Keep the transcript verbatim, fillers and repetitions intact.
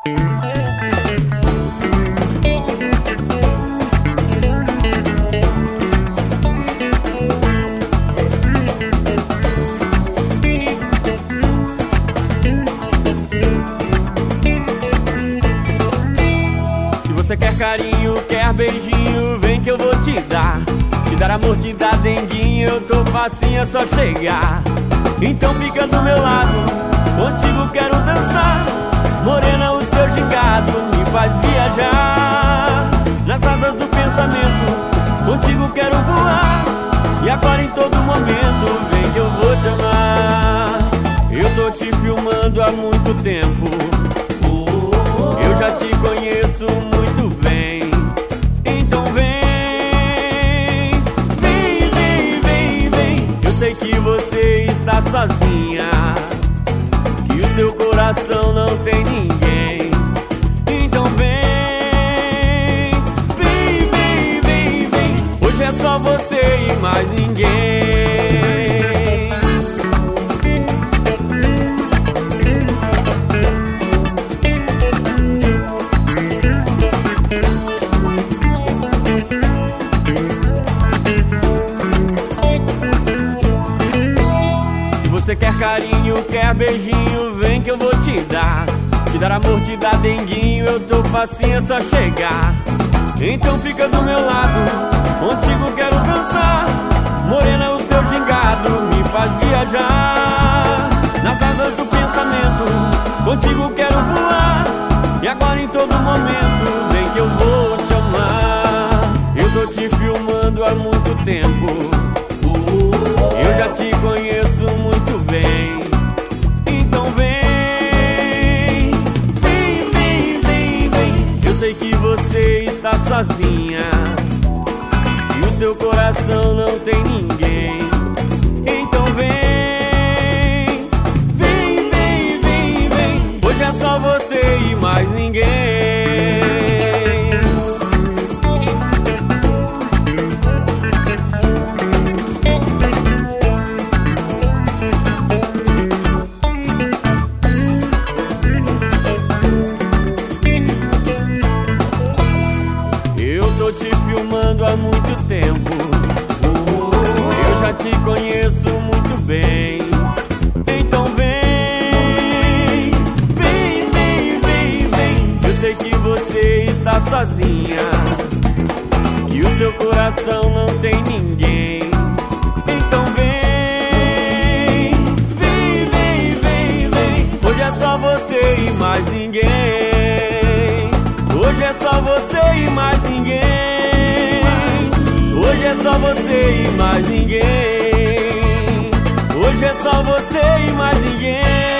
Você quer carinho, quer beijinho, vem que eu vou te dar. Te dar amor, te dar denguinho, eu tô facinho, é só chegar. Então fica do meu lado, contigo quero dançar. Morena, o seu gingado me faz viajar nas asas do pensamento, contigo quero voar. E agora em todo momento, vem que eu vou te amar. Eu tô te filmando há muito tempo, eu já te conheço muito bem. Então vem, vem, vem, vem, vem. Eu sei que você está sozinha, que o seu coração não tem ninguém. Então vem, vem, vem, vem, vem. Hoje é só você e mais ninguém. Você quer carinho, quer beijinho, vem que eu vou te dar. Te dar amor, te dar denguinho, eu tô facinho, é só chegar. Então fica do meu lado, contigo quero dançar. Morena, o seu gingado me faz viajar nas asas do pensamento, contigo quero voar. E agora em todo momento, vem que eu vou te amar. Eu tô te filmando há muito tempo, eu já te conheço muito bem. Então vem, vem, vem, vem, vem. Eu sei que você está sozinha, e o seu coração não tem ninguém. Então vem, vem, vem, vem, vem. Hoje é só você e mais ninguém. Tô te filmando há muito tempo, eu já te conheço muito bem. Então vem, vem, vem, vem, vem. Eu sei que você está sozinha, que o seu coração não tem ninguém. Então vem, vem, vem, vem, vem. Hoje é só você e mais ninguém. Hoje é só você e mais ninguém. Hoje é só você e mais ninguém. Hoje é só você e mais ninguém.